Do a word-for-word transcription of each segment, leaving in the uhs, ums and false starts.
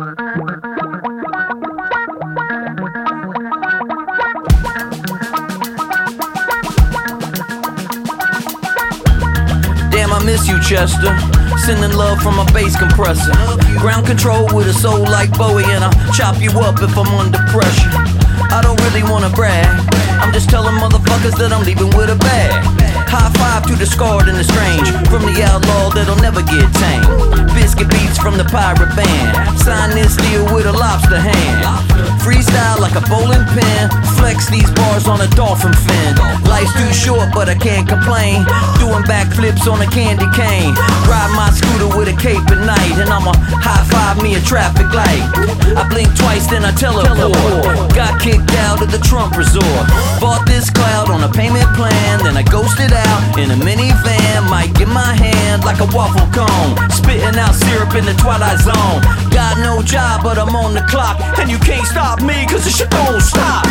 Damn, I miss you, Chester. Sending love from a bass compressor. Ground control with a soul like Bowie, and I'll chop you up if I'm under pressure. I don't really wanna brag, I'm just telling motherfuckers that I'm leaving with a bag. High five to the scarred and the strange, from the outlaw that'll never get tamed. Biscuit beats from the pirate band, sign this deal with a lobster hand. Freestyle like a bowling pin, flex these bars on a dolphin fin. Life's too short but I can't complain, doing backflips on a candy cane. Ride my scooter with a cape at night, and I'ma high five me a traffic light. I blink twice then I teleport, got kicked out of the Trump resort. Bought this cloud on a payment plan, then I ghosted out in a minivan. Might get my hand like a waffle cone, spitting out syrup in the twilight zone. Got no job but I'm on the clock, and you can't stop me cause this shit don't stop.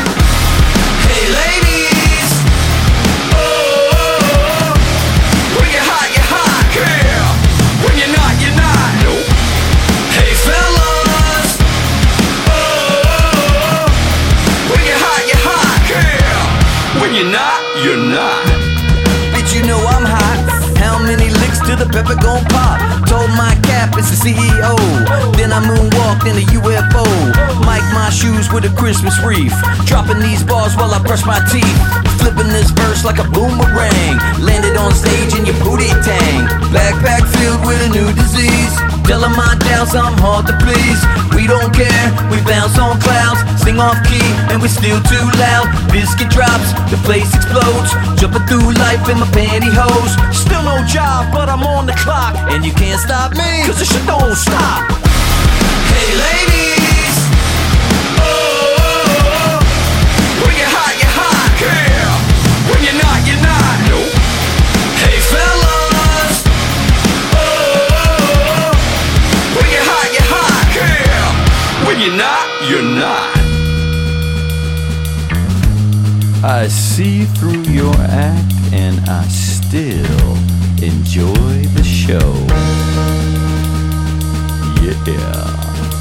Hey ladies, oh, oh, oh. When you're hot, you're hot, girl. When you're not, you're not. Nope. Hey fellas, oh, oh, oh. When you're hot, you're hot, girl. When you're not, you're not. Bitch, you know I'm hot. How many licks till the pepper gon' pop? Told my cap it's the C E O. Then I moonwalked in a U F O. Mic my shoes with a Christmas wreath, dropping these bars while I brush my teeth. Flipping this verse like a boomerang, landed on stage in your booty tang. Backpack filled with a new disease, telling my doubts I'm hard to please. We don't care, we bounce on clouds, sing off key and we're still too loud. Biscuit drops, the place explodes, jumping through life in my pantyhose. Still no job but I'm on the clock, and you can't stop me cause this shit don't stop. Hey ladies, oh, oh, oh. When you're hot, you're hot, girl. When you're not, you're not. Nope. Hey fellas, oh, oh, oh. When you're hot, you're hot, girl. When you're not, you're not. I see through your act and I still enjoy the show. Yeah.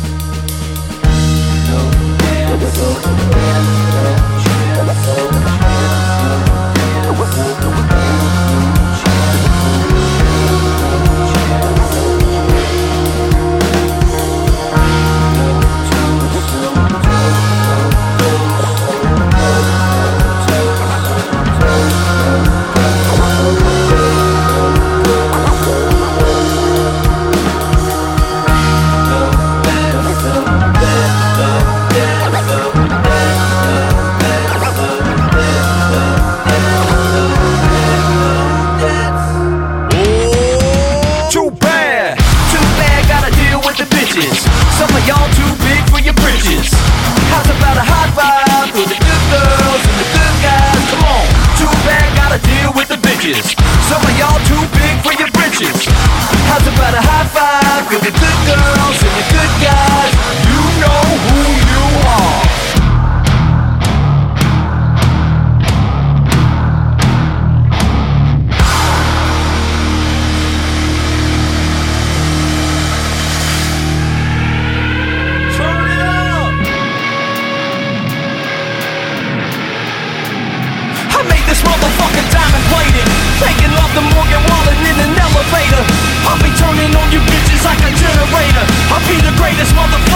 Some of y'all too big for your britches. How's about a high five for the good girls and the good guys? Come on, too bad gotta deal with the bitches. Some of y'all too big for your britches. How's about a high five for the good girls and the good guys? You know who you are. This motherfucking diamond plated, taking off the Morgan Wallen in an elevator. I'll be turning on you bitches like a generator. I'll be the greatest motherfucker.